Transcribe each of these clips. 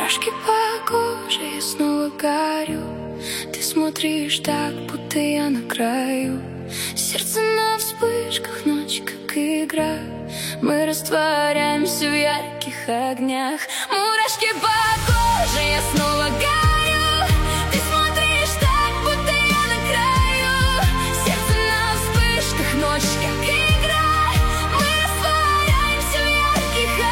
Мурашки по коже, я снова горю. Ты смотришь так, будто я на краю. Сердце на вспышках, ночь как игра. Мы растворяемся в ярких огнях. Мурашки по коже, я снова горю. Ты смотришь так, будто я на краю. Сердце на вспышках, ночь как игра. Мы растворяемся в ярких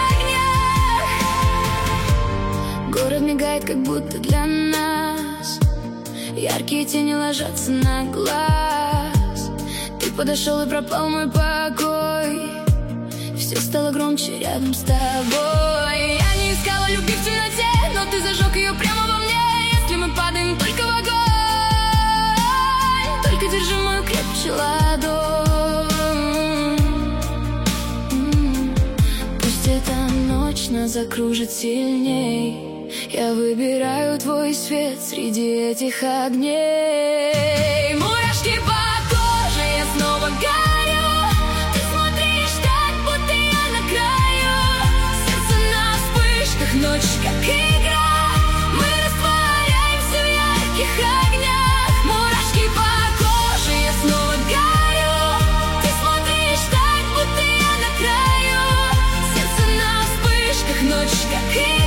огнях. Город мигает, как будто для нас. Яркие тени ложатся на глаз. Ты подошел и пропал мой покой. Все стало громче рядом с тобой. Я не искала любви в темноте, но ты зажег ее прямо во мне. Если мы падаем только в огонь, только держи мою крепче ладонь. Пусть эта ночь нас закружит сильней. Я выбираю твой свет среди этих огней. Мурашки по коже, я снова горю. Ты смотришь так, будто я на краю. Сердце на вспышках, ночь как игра. Мы растворяемся в ярких огнях. Мурашки по коже, я снова горю. Ты смотришь так, будто я на краю. Сердце на вспышках, ночь как игра.